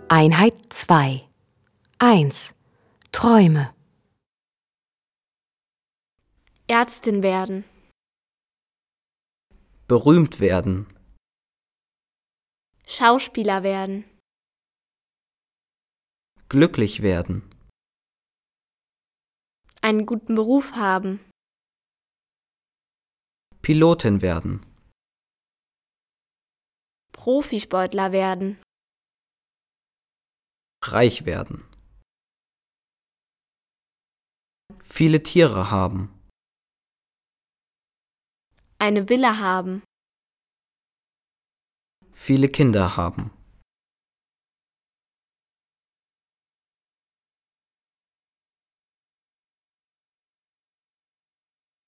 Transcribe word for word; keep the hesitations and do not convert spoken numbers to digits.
Einheit zwei. eins. Träume. Ärztin werden. Berühmt werden. Schauspieler werden. Glücklich werden. Einen guten Beruf haben. Pilotin werden. Profisportler werden. Reich werden. Viele Tiere haben. Eine Villa haben. Viele Kinder haben.